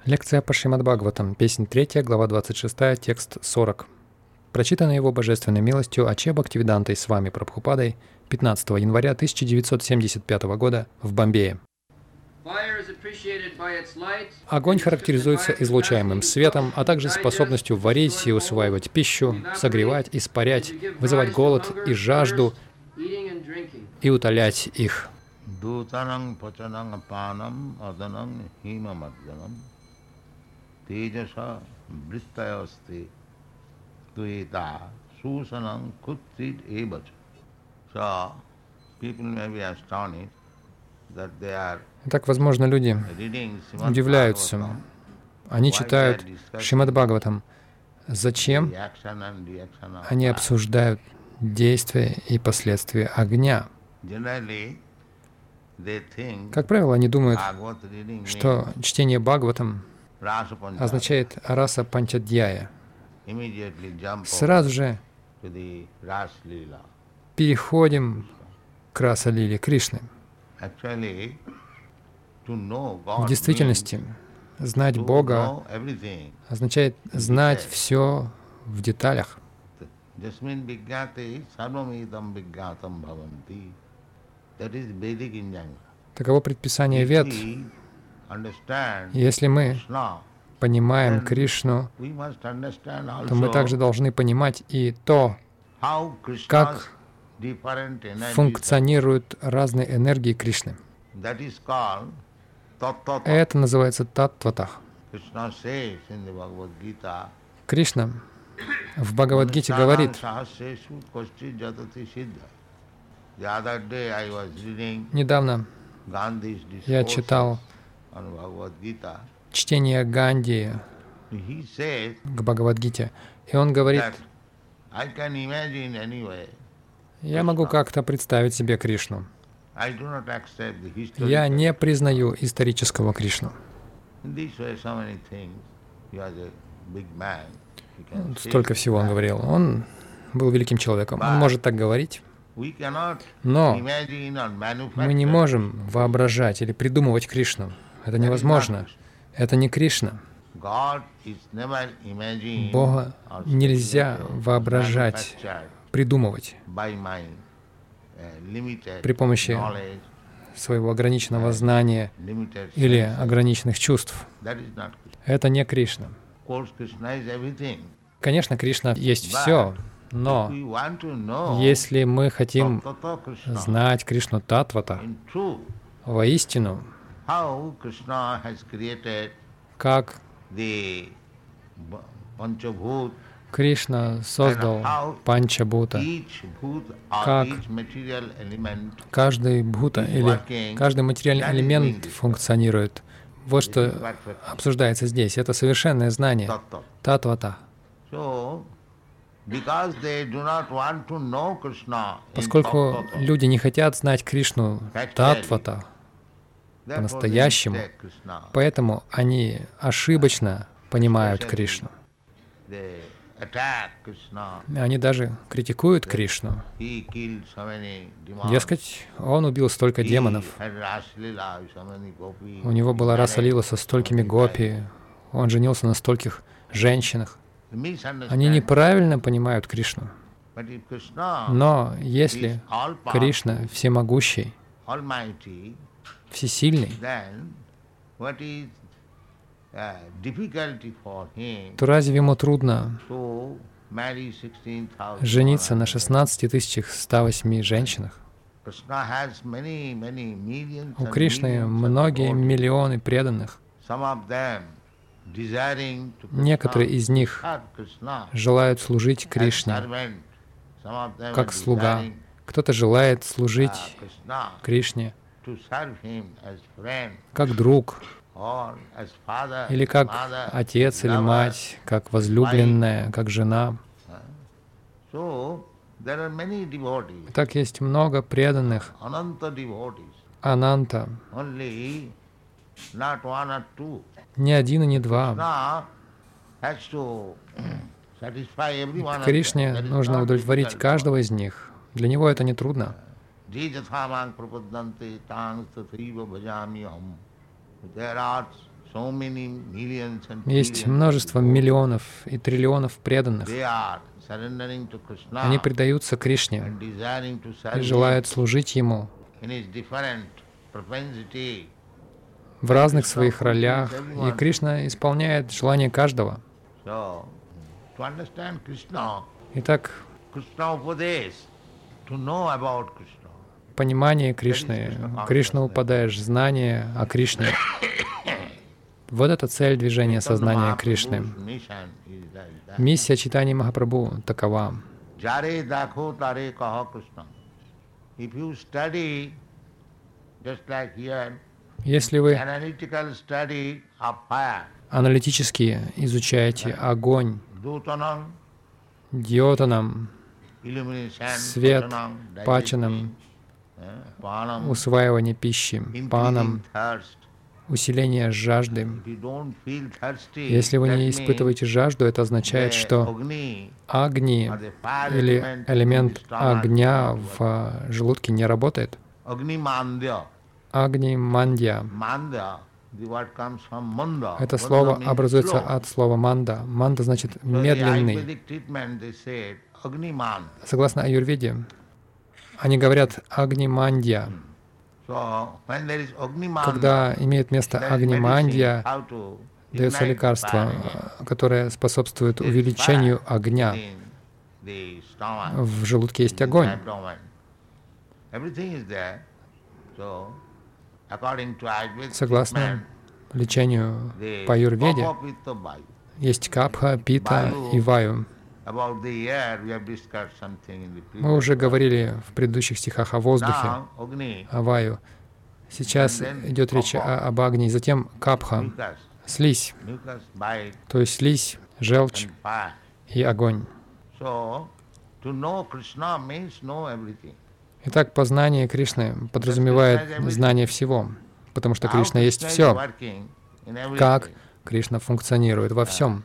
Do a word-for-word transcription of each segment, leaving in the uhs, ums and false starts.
Лекция по Шримад Бхагаватам, песнь третья, глава двадцать шестая, текст сорок. Прочитана его божественной милостью Аче Бхактивидантой с вами Прабхупадой пятнадцатого января тысяча девятьсот семьдесят пятого года в Бомбее. Огонь характеризуется излучаемым светом, а также способностью варить и усваивать пищу, согревать, испарять, вызывать голод и жажду и утолять их. Итак, возможно, люди удивляются. Они читают Шримад Бхагаватам. Зачем они обсуждают действия и последствия огня? Как правило, они думают, что чтение Бхагаватам означает раса панчадьяя. Сразу же переходим к раса-лиле Кришны. В действительности, знать Бога означает знать все в деталях. Таково предписание Вед. Если мы понимаем Кришну, то мы также должны понимать и то, как функционируют разные энергии Кришны. Это называется таттватах. Кришна в Бхагавад-гите говорит: недавно я читал чтение Ганди к Бхагавад-гите, и он говорит: я могу как-то представить себе Кришну. Я не признаю исторического Кришну. Столько всего он говорил. Он был великим человеком. Он может так говорить. Но мы не можем воображать или придумывать Кришну. Это невозможно. Это не Кришна. Бога нельзя воображать, придумывать при помощи своего ограниченного знания или ограниченных чувств. Это не Кришна. Конечно, Кришна есть все, но если мы хотим знать Кришну Таттвата, воистину, как Кришна создал панчабута, как каждый бхута или каждый материальный элемент функционирует. Вот что обсуждается здесь. Это совершенное знание таттвата. Поскольку люди не хотят знать Кришну таттвата по-настоящему, поэтому они ошибочно понимают Кришну. Они даже критикуют Кришну. Дескать, он убил столько демонов. У него была раса-лила со столькими гопи. Он женился на стольких женщинах. Они неправильно понимают Кришну. Но если Кришна всемогущий, всесильный, то разве ему трудно жениться на шестнадцати тысячах ста восьми женщинах? У Кришны многие миллионы преданных. Некоторые из них желают служить Кришне как слуга. Кто-то желает служить Кришне как друг, или как отец или мать, как возлюбленная, как жена. Так есть много преданных, ананта, не один и не два. Кришне нужно удовлетворить каждого из них. Для него это не трудно. Есть множество миллионов и триллионов преданных. Они предаются Кришне и желают служить Ему в разных своих ролях, и Кришна исполняет желание каждого. Итак, понимание Кришны, Кришна упадаешь, знание о Кришне. Вот это цель движения сознания Кришны. Миссия Чайтаньи Махапрабху такова. Если вы аналитически изучаете огонь, дьотанам, свет, пачанам, усваивание пищи, панам, усиление жажды. Если вы не испытываете жажду, это означает, что агни или элемент огня в желудке не работает. Агни мандья. Это слово образуется от слова манда. Манда значит медленный. Согласно аюрведе, они говорят агнимандья. Когда имеет место агнимандья, дается лекарство, которое способствует увеличению огня. В желудке есть огонь. Согласно лечению по аюрведе, есть капха, пита и ваю. Мы уже говорили в предыдущих стихах о воздухе, о ваю. Сейчас идет речь о, об агни, затем капха, слизь, то есть слизь, желчь и огонь. Итак, познание Кришны подразумевает знание всего, потому что Кришна есть все. Как Кришна функционирует во всем.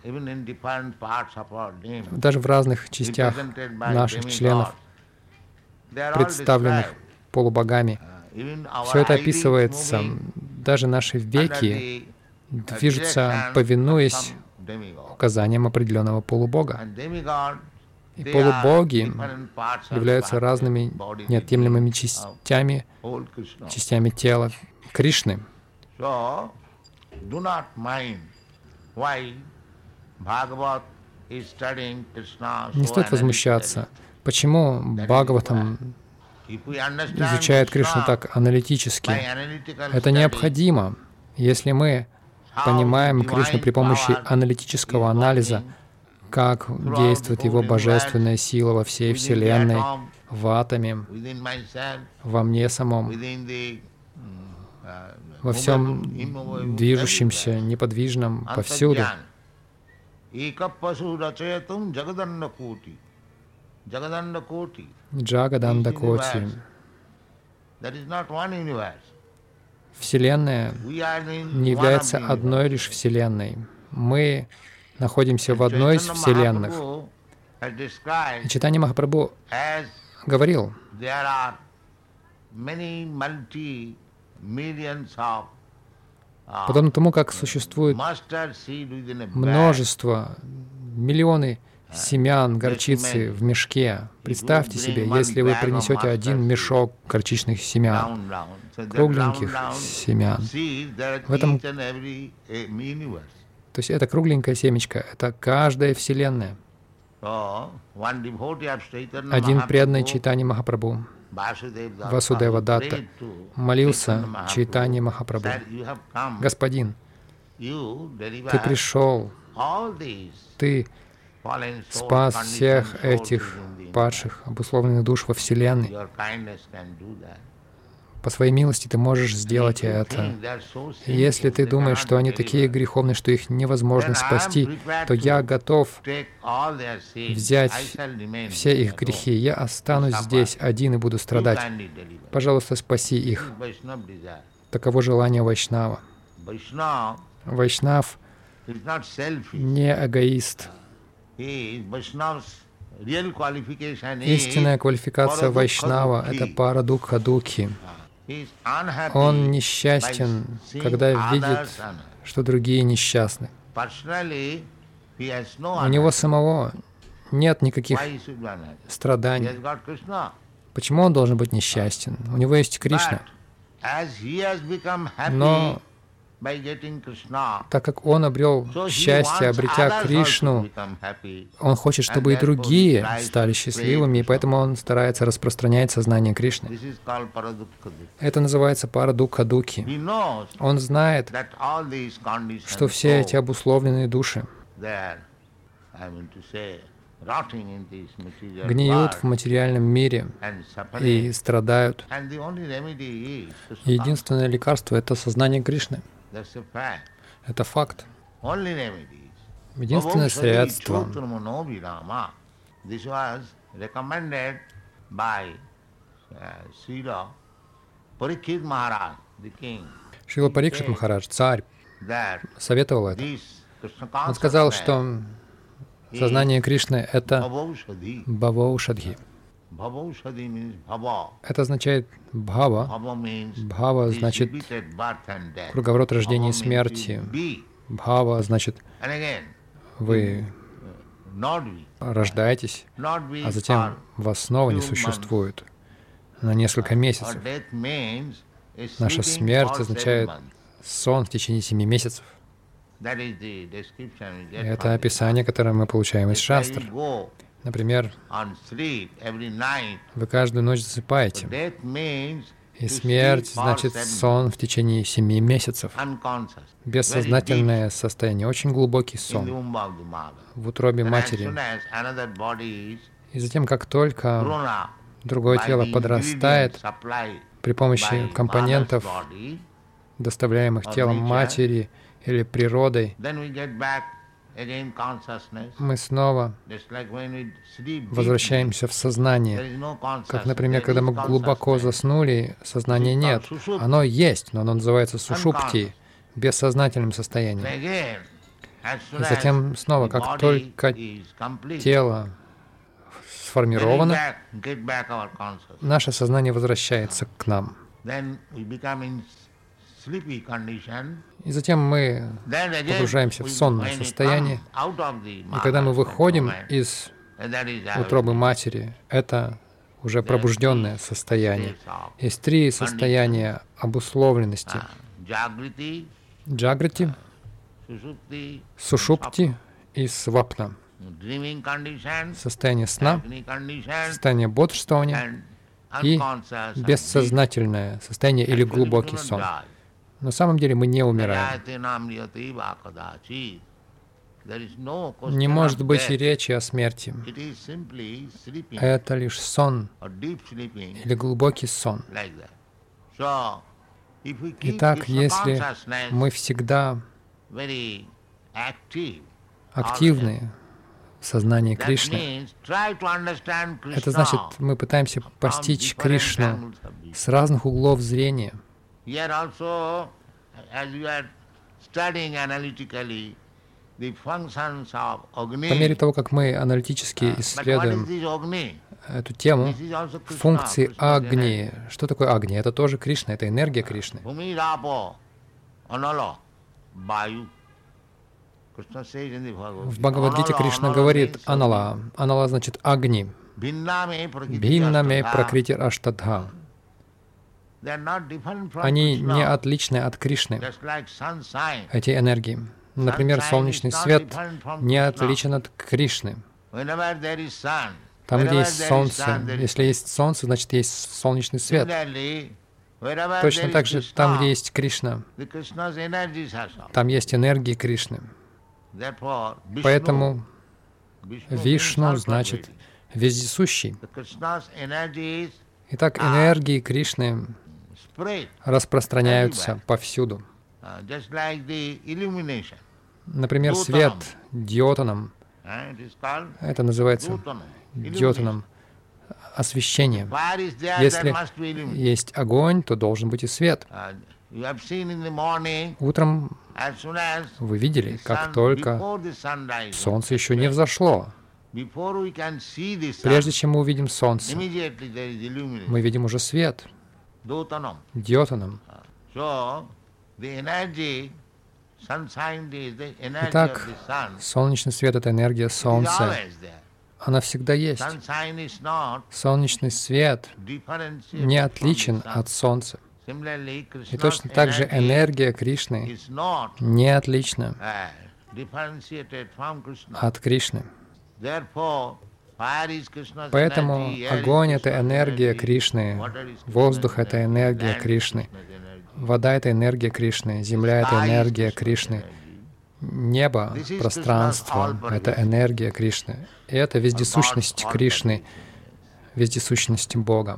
Даже в разных частях наших членов, представленных полубогами. Все это описывается. Даже наши веки движутся, повинуясь указаниям определенного полубога. И полубоги являются разными неотъемлемыми частями, частями тела Кришны. Не стоит возмущаться, почему Бхагаватам изучает Кришну так аналитически. Это необходимо. Если мы понимаем Кришну при помощи аналитического анализа, как действует Его божественная сила во всей Вселенной, в атоме, во мне самом, во всем движущемся, неподвижном, повсюду. Джагаданда Коти. Вселенная не является одной лишь Вселенной. Мы находимся в одной из Вселенных. И Чайтанья Махапрабху говорил, подобно тому, как существует множество, миллионы семян горчицы в мешке. Представьте себе, если вы принесете один мешок горчичных семян, кругленьких семян. В этом, то есть это кругленькая семечко, это каждая Вселенная. Один преданный Чайтаньи Махапрабху, Васудева Датта, молился Чайтаньи Махапрабху: «Господин, ты пришел, ты спас всех этих падших, обусловленных душ во Вселенной. По своей милости ты можешь сделать это. И если ты думаешь, что они такие греховные, что их невозможно спасти, то я готов взять все их грехи. Я останусь здесь один и буду страдать. Пожалуйста, спаси их». Таково желание Вайшнава. Вайшнав не эгоист. Истинная квалификация Вайшнава — это парадукха дукхи. Он несчастен, когда видит что другие несчастны. У него самого нет никаких страданий. Почему он должен быть несчастен? У него есть Кришна. Но так как он обрел счастье, обретя Кришну, он хочет, чтобы и другие стали счастливыми, и поэтому он старается распространять сознание Кришны. Это называется парадукха-дукхи. Он знает, что все эти обусловленные души гниют в материальном мире и страдают. Единственное лекарство — это сознание Кришны. Это факт. Единственное средство. Шрила Парикшит Махарадж, царь, советовал это. Он сказал, что сознание Кришны — это бхаваушадхи. Это означает бхава. Бхава значит круговорот рождения и смерти. Бхава значит вы рождаетесь, а затем вас снова не существует на несколько месяцев. Наша смерть означает сон в течение семи месяцев. Это описание, которое мы получаем из шастр. Например, вы каждую ночь засыпаете, и смерть значит сон в течение семи месяцев. Бессознательное состояние, очень глубокий сон в утробе матери. И затем, как только другое тело подрастает при помощи компонентов, доставляемых телом матери или природой, мы снова возвращаемся в сознание. Как, например, когда мы глубоко заснули, сознания нет. Оно есть, но оно называется сушупти, бессознательным состоянием. И затем снова, как только тело сформировано, наше сознание возвращается к нам. И затем мы погружаемся в сонное состояние. И когда мы выходим из утробы матери, это уже пробужденное состояние. Есть три состояния обусловленности. Джагрити, сушупти и свапна. Состояние сна, состояние бодрствования и бессознательное состояние или глубокий сон. На самом деле мы не умираем. Не может быть и речи о смерти. Это лишь сон или глубокий сон. Итак, если мы всегда активны в сознании Кришны, это значит, мы пытаемся постичь Кришну с разных углов зрения. Here also, as we are studying analytically the functions of Agni, по мере того, как мы аналитически исследуем эту тему, функции Агни. Что такое Агни? Это тоже Кришна, это энергия Кришны. В Бхагавад-гите Кришна говорит Анала. Анала значит Агни. Бхиннаме пракритир аштадха. Они не отличны от Кришны, эти энергии. Например, солнечный свет не отличен от Кришны. Там, где есть солнце, если есть солнце, значит, есть солнечный свет. Точно так же, там, где есть Кришна, там есть энергии Кришны. Поэтому Вишну значит вездесущий. Итак, энергии Кришны распространяются повсюду. Например, свет дьотаном. Это называется дьотаном освещение. Если есть огонь, то должен быть и свет. Утром вы видели, как только солнце еще не взошло. Прежде чем мы увидим солнце, мы видим уже свет. Дьотаном. Итак, солнечный свет — это энергия Солнца. Она всегда есть. Солнечный свет не отличен от Солнца. И точно так же энергия Кришны не отлична от Кришны. Поэтому огонь — это энергия Кришны, воздух — это энергия Кришны, вода — это энергия Кришны, земля — это энергия Кришны, небо, пространство — это энергия Кришны. И это вездесущность Кришны, вездесущность Бога.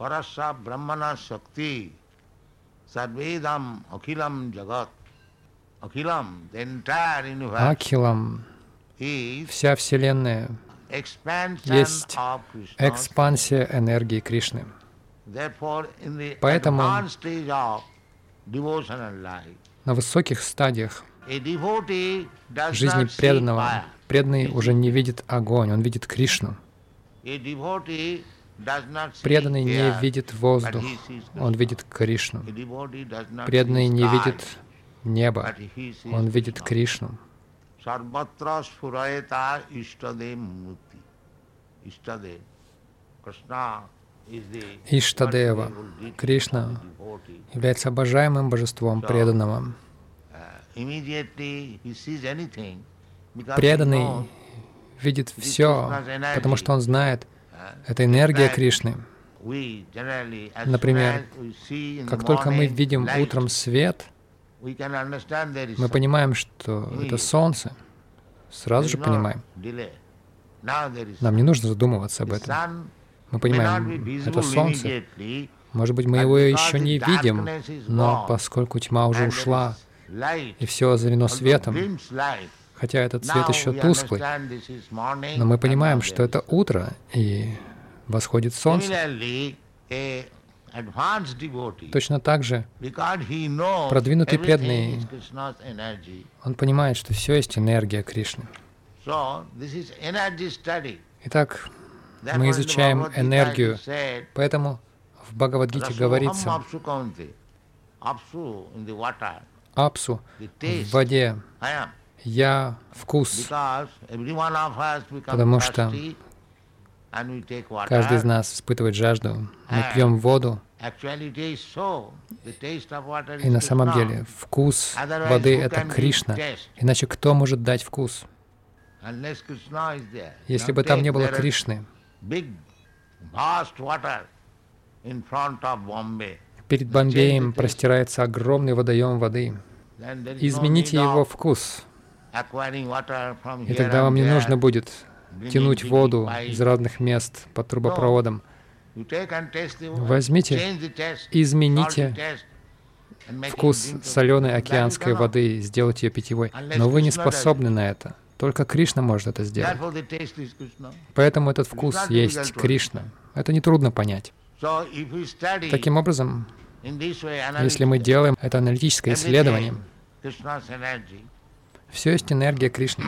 Акхилам, вся Вселенная, есть экспансия энергии Кришны. Поэтому на высоких стадиях жизни преданного, преданный уже не видит огонь, он видит Кришну. Преданный не видит воздух, он видит Кришну. Преданный не видит небо, он видит Кришну. Иштадева, Кришна, является обожаемым божеством преданного. Преданный видит все, потому что он знает, это энергия Кришны. Например, как только мы видим утром свет, мы понимаем, что это солнце. Сразу же понимаем. Нам не нужно задумываться об этом. Мы понимаем, это солнце. Может быть, мы его еще не видим, но поскольку тьма уже ушла, и все озарено светом, хотя этот свет еще тусклый, но мы понимаем, что это утро, и восходит солнце. Точно так же продвинутый преданный, он понимает, что все есть энергия Кришны. Итак, мы изучаем энергию, поэтому в Бхагавад-гите говорится: Апсу в воде, я вкус, потому что каждый из нас испытывает жажду. Мы пьем воду, и на самом деле вкус воды — это Кришна. Иначе кто может дать вкус? Если бы там не было Кришны, перед Бомбеем простирается огромный водоем воды. Измените его вкус, и тогда вам не нужно будет тянуть воду из разных мест по трубопроводам. Возьмите, измените вкус соленой океанской воды, сделайте ее питьевой. Но вы не способны на это. Только Кришна может это сделать. Поэтому этот вкус есть Кришна. Это нетрудно понять. Таким образом, если мы делаем это аналитическое исследование, все есть энергия Кришны.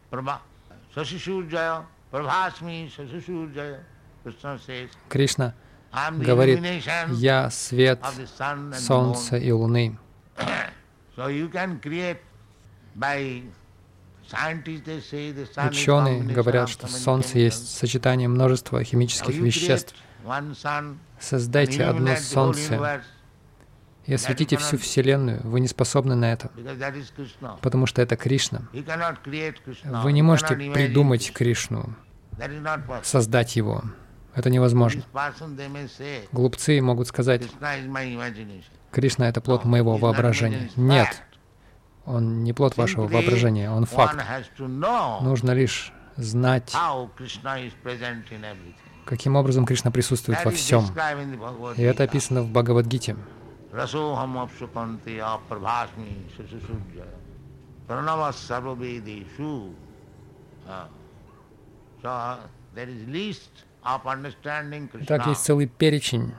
Кришна говорит: «Я свет солнца и луны». Ученые говорят, что солнце есть сочетание множества химических веществ. Создайте одно солнце и осветите всю Вселенную. Вы не способны на это, потому что это Кришна. Вы не можете придумать Кришну, создать его. Это невозможно. Глупцы могут сказать: Кришна — это плод моего воображения. Нет, он не плод вашего воображения, он факт. Нужно лишь знать, каким образом Кришна присутствует во всем. И это описано в Бхагавад-гите. Итак, есть целый перечень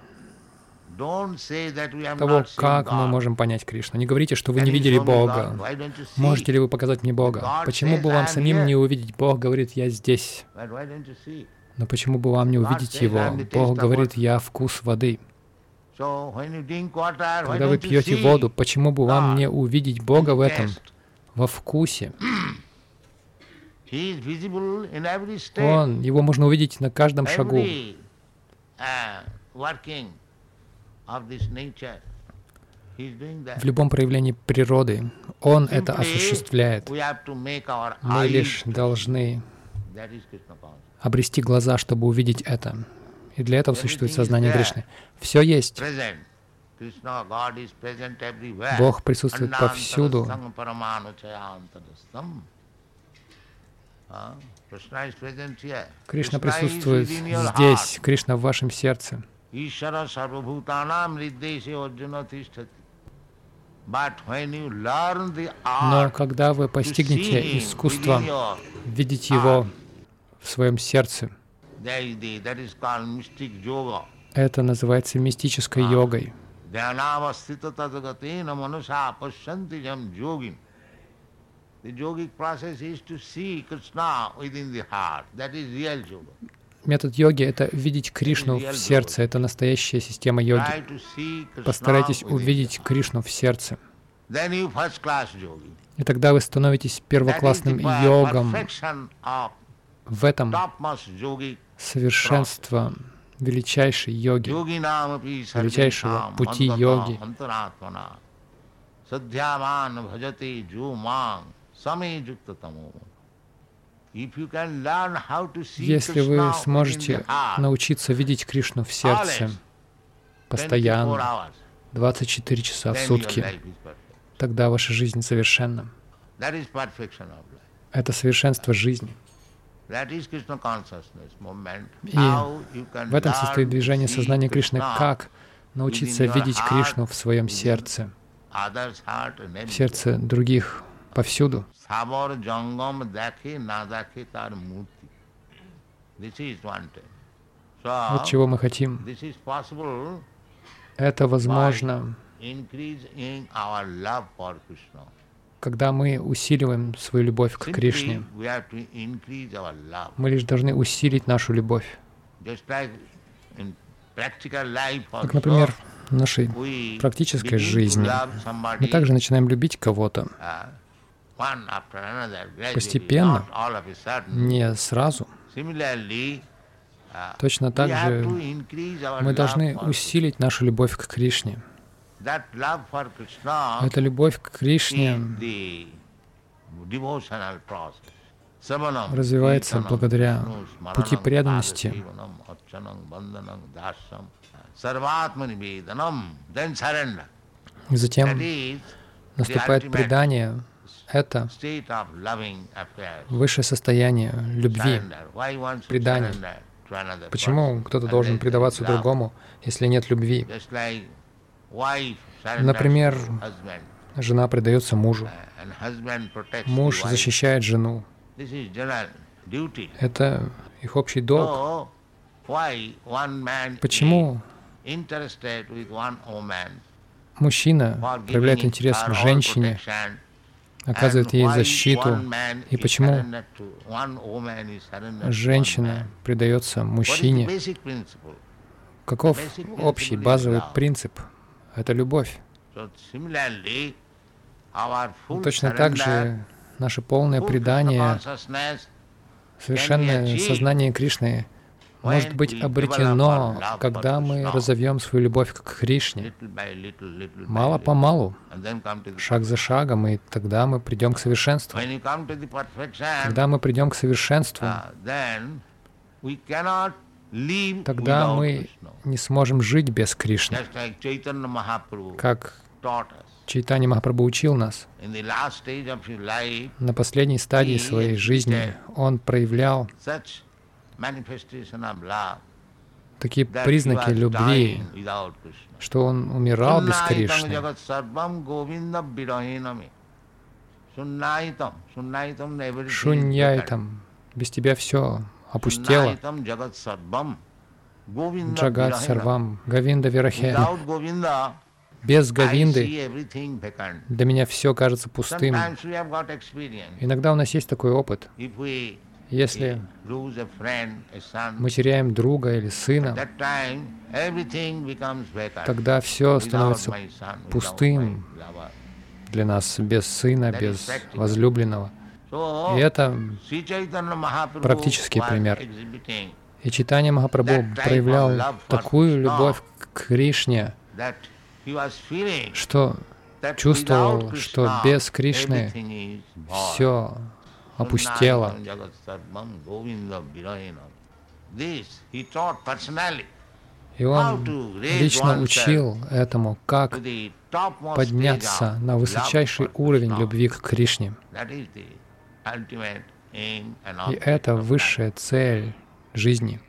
того, как мы можем понять Кришну. Не говорите, что вы не видели Бога. Можете ли вы показать мне Бога? Почему бы вам самим не увидеть? Бог говорит: «Я здесь». Но почему бы вам не увидеть Его? Бог говорит: «Я вкус воды». Когда вы пьете воду, почему бы вам не увидеть Бога в этом? во вкусе. Он, его можно увидеть на каждом шагу. В любом проявлении природы Он это осуществляет. Мы лишь должны обрести глаза, чтобы увидеть это. И для этого существует сознание Кришны. Все есть. Бог присутствует повсюду. Кришна присутствует здесь, Кришна в вашем сердце. Но когда вы постигнете искусство видеть Его в своем сердце, это называется мистической йогой. Метод йоги — это видеть Кришну в сердце. Это настоящая система йоги. Постарайтесь увидеть Кришну в сердце. И тогда вы становитесь первоклассным йогом. В этом совершенство величайшей йоги, величайшего пути йоги. Если вы сможете научиться видеть Кришну в сердце постоянно, двадцать четыре часа в сутки, тогда ваша жизнь совершенна. Это совершенство жизни. И в этом состоит движение сознания Кришны. Как научиться видеть Кришну в своем сердце, в сердце других повсюду. Вот чего мы хотим. Это возможно, когда мы усиливаем свою любовь к Кришне. Мы лишь должны усилить нашу любовь. Как, например, в нашей практической жизни мы также начинаем любить кого-то постепенно, не сразу. Точно так же мы должны усилить нашу любовь к Кришне. Эта любовь к Кришне развивается благодаря пути преданности. И затем наступает предание. Это высшее состояние любви, предания. Почему кто-то должен предаваться другому, если нет любви? Например, жена предается мужу. Муж защищает жену. Это их общий долг. Почему мужчина проявляет интерес к женщине, оказывает ей защиту, и почему женщина предается мужчине? Каков общий базовый принцип? Это любовь. Точно так же наше полное предание, совершенное сознание Кришны может быть обретено, когда мы разовьем свою любовь к Кришне, мало-помалу, шаг за шагом, и тогда мы придем к совершенству. Когда мы придем к совершенству, тогда мы не сможем жить без Кришны. Как Чайтанья Махапрабху учил нас, на последней стадии своей жизни он проявлял такие признаки любви, что он умирал без Кришны. Шуньяйтам, без тебя все опустело. Джагат Сарвам, Говинда Вирахе. Без Говинды для меня все кажется пустым. Иногда у нас есть такой опыт. Если мы теряем друга или сына, тогда все становится пустым. для нас без сына, без возлюбленного. И это практический пример. И Чайтанья Махапрабху проявлял такую любовь к Кришне, что чувствовал, что без Кришны все опустело. И он лично учил этому, как подняться на высочайший уровень любви к Кришне. И это высшая цель жизни.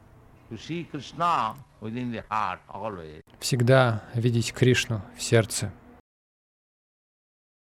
Всегда видеть Кришну в сердце.